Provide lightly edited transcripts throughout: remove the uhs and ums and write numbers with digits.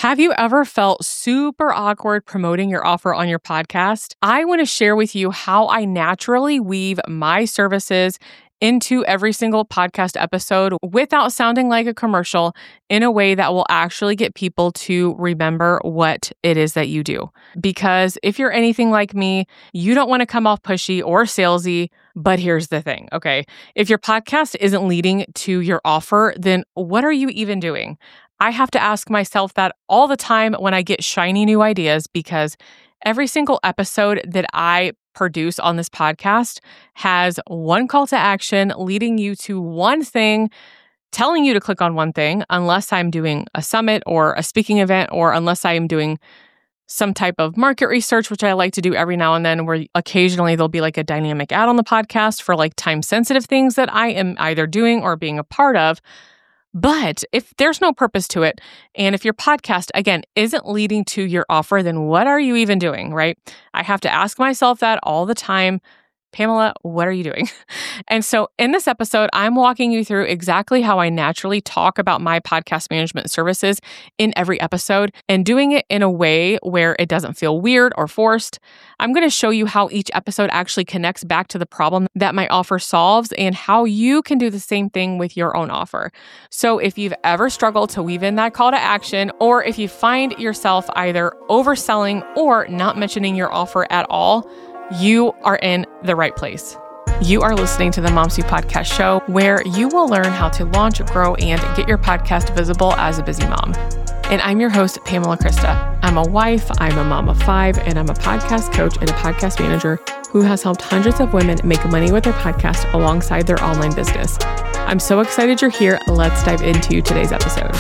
Have you ever felt super awkward promoting your offer on your podcast? I want to share with you how I naturally weave my services into every single podcast episode without sounding like a commercial in a way that will actually get people to remember what it is that you do. Because if you're anything like me, you don't want to come off pushy or salesy. But here's the thing, okay? If your podcast isn't leading to your offer, then what are you even doing? I have to ask myself that all the time when I get shiny new ideas, because every single episode that I produce on this podcast has one call to action leading you to one thing, telling you to click on one thing, unless I'm doing a summit or a speaking event, or unless I am doing some type of market research, which I like to do every now and then, where occasionally there'll be like a dynamic ad on the podcast for like time sensitive things that I am either doing or being a part of. But if there's no purpose to it, and if your podcast, again, isn't leading to your offer, then what are you even doing, right? I have to ask myself that all the time. Pamela, what are you doing? And so in this episode, I'm walking you through exactly how I naturally talk about my podcast management services in every episode and doing it in a way where it doesn't feel weird or forced. I'm going to show you how each episode actually connects back to the problem that my offer solves and how you can do the same thing with your own offer. So if you've ever struggled to weave in that call to action, or if you find yourself either overselling or not mentioning your offer at all, you are in the right place. You are listening to the Momcy Podcast Show, where you will learn how to launch, grow, and get your podcast visible as a busy mom. And I'm your host, Pamela Krista. I'm a wife, I'm a mom of 5, and I'm a podcast coach and a podcast manager who has helped hundreds of women make money with their podcast alongside their online business. I'm so excited you're here. Let's dive into today's episode.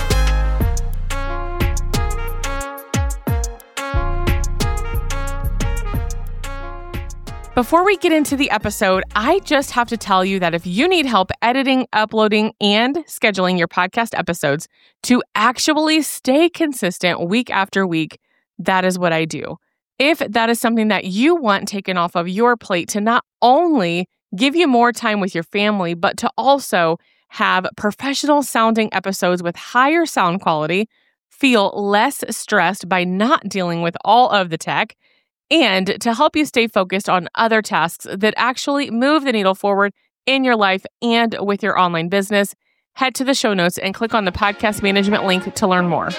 Before we get into the episode, I just have to tell you that if you need help editing, uploading, and scheduling your podcast episodes to actually stay consistent week after week, that is what I do. If that is something that you want taken off of your plate to not only give you more time with your family, but to also have professional sounding episodes with higher sound quality, feel less stressed by not dealing with all of the tech, and to help you stay focused on other tasks that actually move the needle forward in your life and with your online business, head to the show notes and click on the podcast management link to learn more.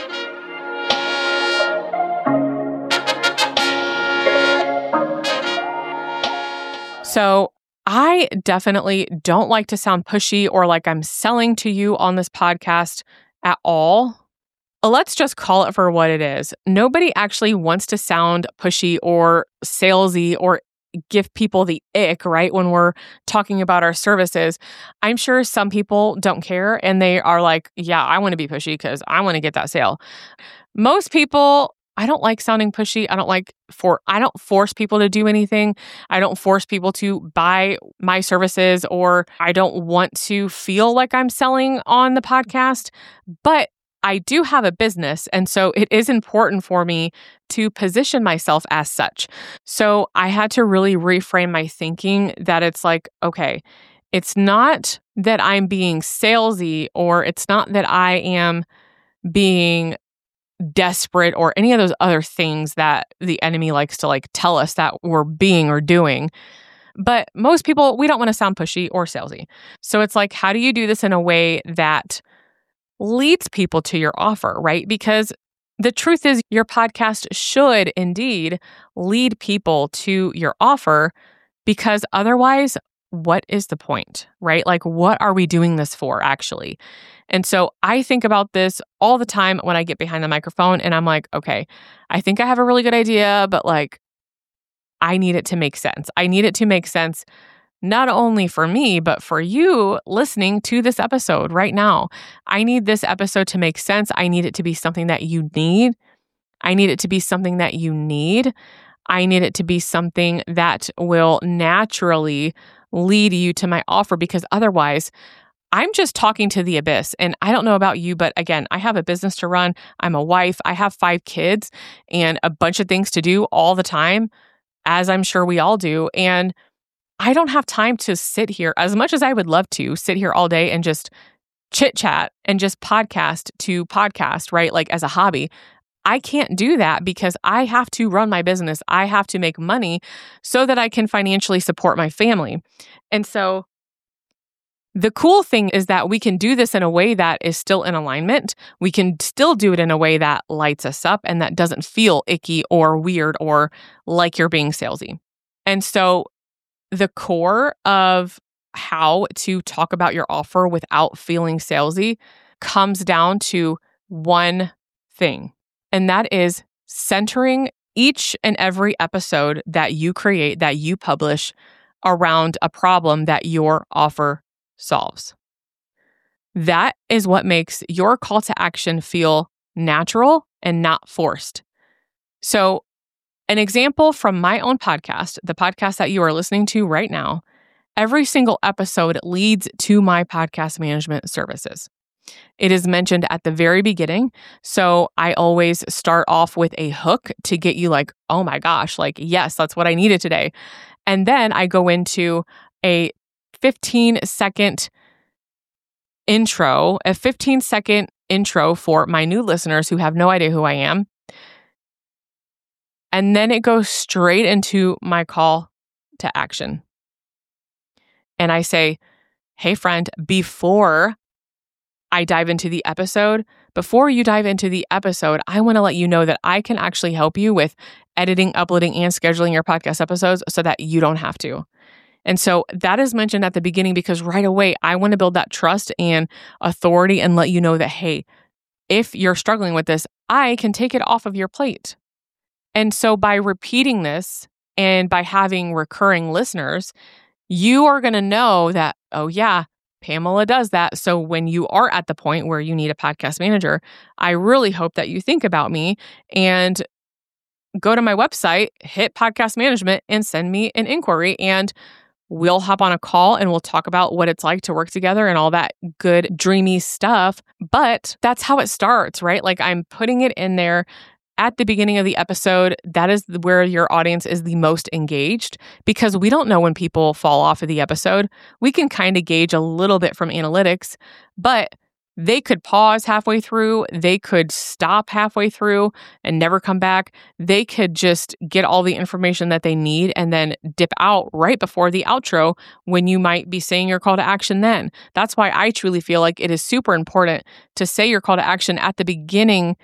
So I definitely don't like to sound pushy or like I'm selling to you on this podcast at all. Let's just call it for what it is. Nobody actually wants to sound pushy or salesy or give people the ick, right? When we're talking about our services, I'm sure some people don't care and they are like, yeah, I want to be pushy because I want to get that sale. Most people, I don't like sounding pushy. I don't force people to do anything. I don't force people to buy my services, or I don't want to feel like I'm selling on the podcast, but I do have a business, and so it is important for me to position myself as such. So I had to really reframe my thinking that it's like, okay, it's not that I'm being salesy, or it's not that I am being desperate or any of those other things that the enemy likes to like tell us that we're being or doing. But most people, we don't want to sound pushy or salesy. So it's like, how do you do this in a way that leads people to your offer, right? Because the truth is, your podcast should indeed lead people to your offer, because otherwise, what is the point, right? Like, what are we doing this for, actually? And so I think about this all the time when I get behind the microphone and I'm like, okay, I think I have a really good idea, but like, I need it to make sense. I need it to make sense not only for me, but for you listening to this episode right now. I need this episode to make sense. I need it to be something that you need. I need it to be something that you need. I need it to be something that will naturally lead you to my offer, because otherwise, I'm just talking to the abyss. And I don't know about you, but again, I have a business to run. I'm a wife. I have 5 kids and a bunch of things to do all the time, as I'm sure we all do. And I don't have time to sit here, as much as I would love to sit here all day and just chit chat and just podcast to podcast, right? Like as a hobby. I can't do that because I have to run my business. I have to make money so that I can financially support my family. And so the cool thing is that we can do this in a way that is still in alignment. We can still do it in a way that lights us up and that doesn't feel icky or weird or like you're being salesy. And so the core of how to talk about your offer without feeling salesy comes down to one thing, and that is centering each and every episode that you create, that you publish around a problem that your offer solves. That is what makes your call to action feel natural and not forced. So, an example from my own podcast, the podcast that you are listening to right now, every single episode leads to my podcast management services. It is mentioned at the very beginning. So I always start off with a hook to get you like, oh my gosh, like, yes, that's what I needed today. And then I go into a 15-second intro, for my new listeners who have no idea who I am. And then it goes straight into my call to action. And I say, hey friend, before you dive into the episode, I want to let you know that I can actually help you with editing, uploading, and scheduling your podcast episodes so that you don't have to. And so that is mentioned at the beginning because right away, I want to build that trust and authority and let you know that, hey, if you're struggling with this, I can take it off of your plate. And so by repeating this and by having recurring listeners, you are going to know that, oh yeah, Pamela does that. So when you are at the point where you need a podcast manager, I really hope that you think about me and go to my website, hit podcast management, and send me an inquiry. And we'll hop on a call and we'll talk about what it's like to work together and all that good, dreamy stuff. But that's how it starts, right? Like I'm putting it in there at the beginning of the episode. That is where your audience is the most engaged because we don't know when people fall off of the episode. We can kind of gauge a little bit from analytics, but they could pause halfway through. They could stop halfway through and never come back. They could just get all the information that they need and then dip out right before the outro when you might be saying your call to action then. That's why I truly feel like it is super important to say your call to action at the beginning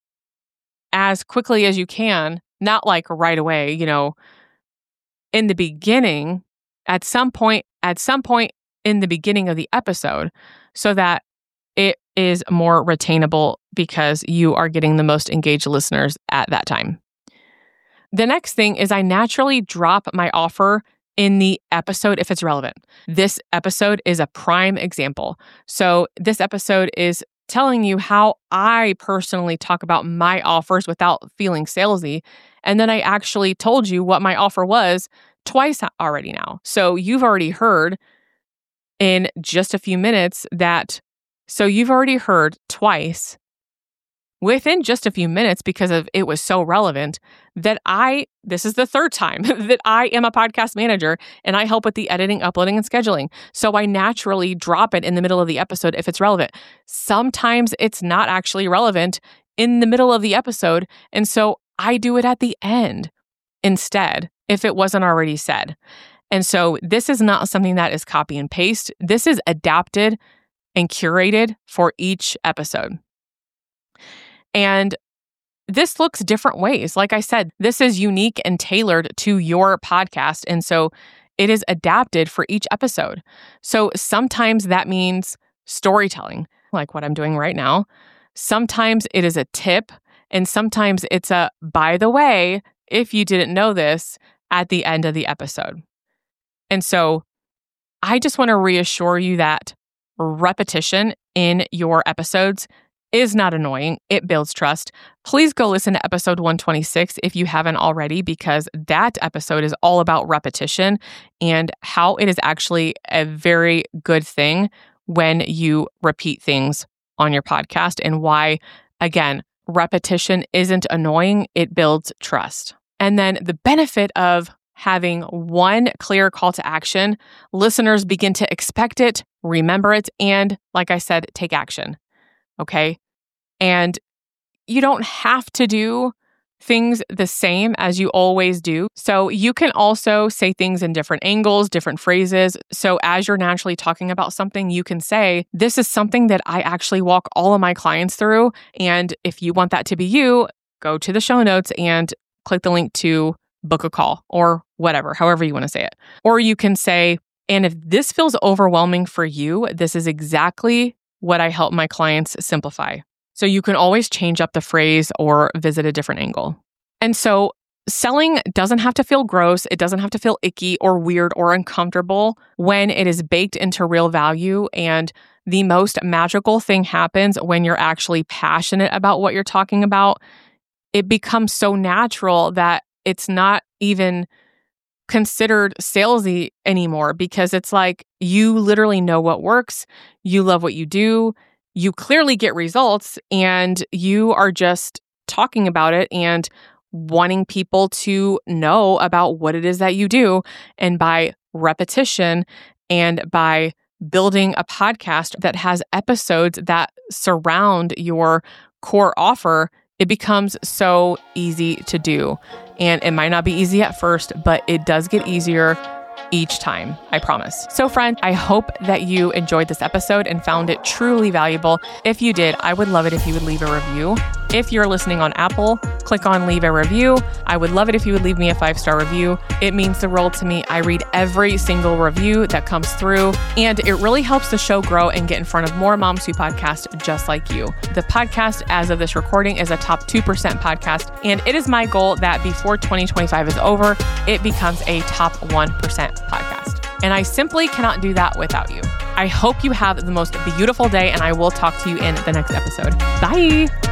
as quickly as you can, not like right away, in the beginning, at some point in the beginning of the episode, so that it is more retainable because you are getting the most engaged listeners at that time. The next thing is I naturally drop my offer in the episode if it's relevant. This episode is a prime example. So this episode is telling you how I personally talk about my offers without feeling salesy. And then I actually told you what my offer was twice already now. So you've already heard in just a few minutes you've already heard twice within just a few minutes because it was so relevant that this is the third time that I am a podcast manager and I help with the editing, uploading, and scheduling. So I naturally drop it in the middle of the episode if it's relevant. Sometimes it's not actually relevant in the middle of the episode. And so I do it at the end instead if it wasn't already said. And so this is not something that is copy and paste. This is adapted and curated for each episode. And this looks different ways. Like I said, this is unique and tailored to your podcast. And so it is adapted for each episode. So sometimes that means storytelling, like what I'm doing right now. Sometimes it is a tip. And sometimes it's a, by the way, if you didn't know this, at the end of the episode. And so I just want to reassure you that repetition in your episodes is not annoying. It builds trust. Please go listen to episode 126 if you haven't already, because that episode is all about repetition and how it is actually a very good thing when you repeat things on your podcast and why, again, repetition isn't annoying. It builds trust. And then the benefit of having one clear call to action, listeners begin to expect it, remember it, and like I said, take action. Okay. And you don't have to do things the same as you always do. So you can also say things in different angles, different phrases. So as you're naturally talking about something, you can say, this is something that I actually walk all of my clients through. And if you want that to be you, go to the show notes and click the link to book a call or whatever, however you want to say it. Or you can say, and if this feels overwhelming for you, this is exactly what I help my clients simplify. So you can always change up the phrase or visit a different angle. And so selling doesn't have to feel gross. It doesn't have to feel icky or weird or uncomfortable when it is baked into real value. And the most magical thing happens when you're actually passionate about what you're talking about. It becomes so natural that it's not even considered salesy anymore, because it's like you literally know what works. You love what you do. You clearly get results, and you are just talking about it and wanting people to know about what it is that you do. And by repetition and by building a podcast that has episodes that surround your core offer, it becomes so easy to do. And it might not be easy at first, but it does get easier each time, I promise. So friend, I hope that you enjoyed this episode and found it truly valuable. If you did, I would love it if you would leave a review. If you're listening on Apple, click on leave a review. I would love it if you would leave me a 5-star review. It means the world to me. I read every single review that comes through, and it really helps the show grow and get in front of more moms who podcast just like you. The podcast, as of this recording, is a top 2% podcast, and it is my goal that before 2025 is over, it becomes a top 1% podcast. And I simply cannot do that without you. I hope you have the most beautiful day, and I will talk to you in the next episode. Bye.